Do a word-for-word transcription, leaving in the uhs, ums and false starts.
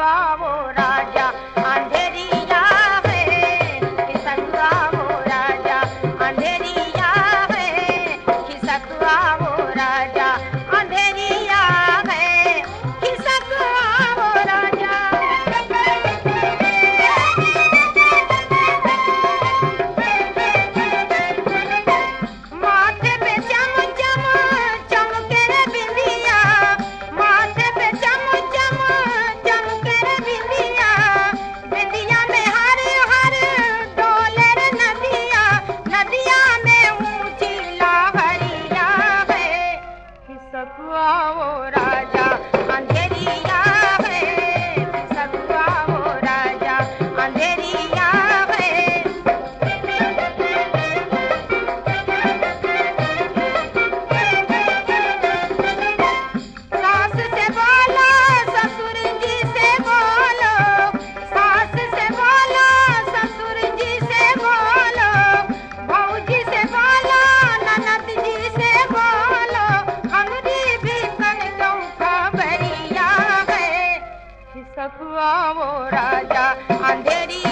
वो राजा अंधेरिया है, खिसकवा वो राजा अंधेरिया है, खिसकवा वो राजा अंधेरिया है, खिसकवा वो राजा। माथे पे चम चम चमके रे बिंदिया, माथे पे चम चम चमके रे बिंदिया, बिंदिया में हर हर डोले रे नदिया, नदिया में ऊंची लहरिया है, खिसकवा वो राजा अंधेरिया है, खिसकवा वो राजा अंधेरिया है। सास से बोलो ससुर जी से बोलो, सास से बोलो ससुर जी से बोलो, भौजी से बोलो ननद जी से बोलो, हमरी भी कन दो खबरिया है, खिसकवा वो राजा अंधेरिया